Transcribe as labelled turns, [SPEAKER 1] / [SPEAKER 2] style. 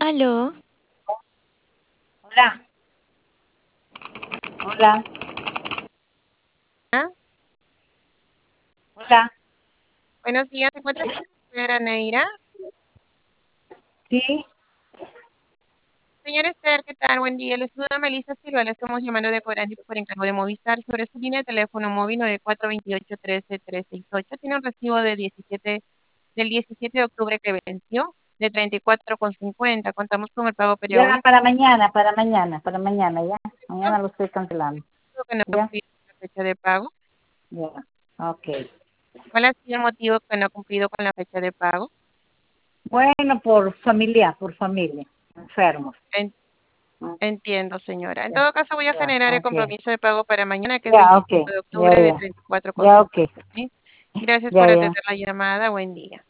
[SPEAKER 1] Aló,
[SPEAKER 2] Hola, hola,
[SPEAKER 3] Ah,
[SPEAKER 2] hola.
[SPEAKER 3] buenos días, ¿se encuentra la señora Neira?
[SPEAKER 2] Sí,
[SPEAKER 3] Señor Esther, ¿qué tal? Buen día. Le saluda Melissa Silva. Le estamos llamando de Coral por encargo de Movistar sobre su línea de teléfono móvil 9428-13368. Tiene un recibo del 17 de octubre que venció de 34,50. Contamos con el pago
[SPEAKER 2] ya
[SPEAKER 3] periódico
[SPEAKER 2] para mañana, ya. Mañana lo estoy cancelando.
[SPEAKER 3] que no
[SPEAKER 2] Ya,
[SPEAKER 3] cumplido con la fecha de pago.
[SPEAKER 2] ya. Ok.
[SPEAKER 3] ¿Cuál ha sido el motivo que no ha cumplido con la fecha de pago?
[SPEAKER 2] Bueno, por familia, enfermos.
[SPEAKER 3] En-
[SPEAKER 2] Ah,
[SPEAKER 3] Entiendo, señora. En
[SPEAKER 2] Ya,
[SPEAKER 3] todo caso, voy a
[SPEAKER 2] ya,
[SPEAKER 3] generar el
[SPEAKER 2] ok.
[SPEAKER 3] compromiso de pago para mañana, que es
[SPEAKER 2] Ya, ok.
[SPEAKER 3] 25 de
[SPEAKER 2] Ya,
[SPEAKER 3] octubre de
[SPEAKER 2] ya. Ya, ok.
[SPEAKER 3] 34,50. ¿Sí? Gracias
[SPEAKER 2] Ya,
[SPEAKER 3] por
[SPEAKER 2] ya.
[SPEAKER 3] atender la llamada. Buen día.